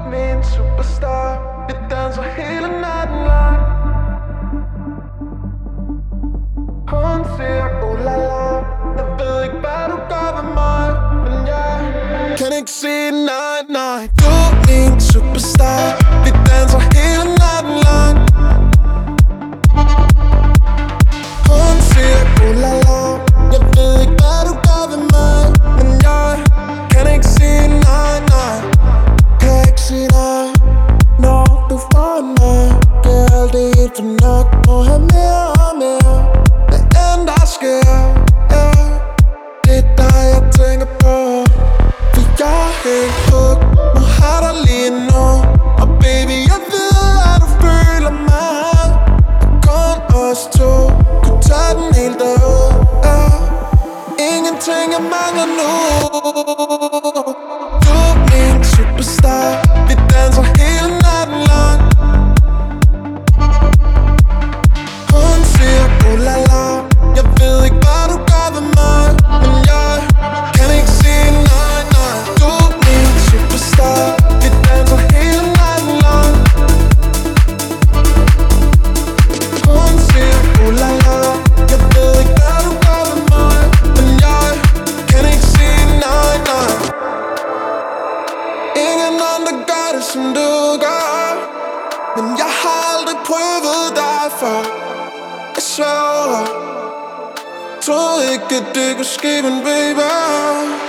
er min superstar. Vi danser hele natten lang. Hun siger oh la la. Jeg ved ikke hvad du gør ved mig, men jeg kan ikke sige nej, nej. Du er min superstar. Vi danser hele natten lang. Hun siger oh la la. Jeg ved ikke hvad du gør ved mig, men jeg kan ikke sige nej, nej. Kan ikke sige nej. Når du får mig, det er aldrig helt for nok. Må have mere og mere. Hvad end der sker, yeah. Det er dig jeg tænker på. For jeg er helt hooked. Må have dig lige nu. Og baby jeg ved at du føler mig. Kun os to kunne tage den helt derud, yeah. Ingenting jeg mangler nu. Du er min superstar. Vi danser hele natten lang. Hun siger oh la la. Jeg ved ikke hvad du gør ved mig, men jeg kan ikke sige nej, nej. Du er min superstar. Vi danser hele natten lang. Hun siger oh la la. Jeg ved ikke hvad du gør ved mig, men jeg kan ikke sige nej, nej. Ingen andre gør det som du gør, men jeg har aldrig prøvet dig før. Jeg sværger, troede ikke at det kunne ske, men baby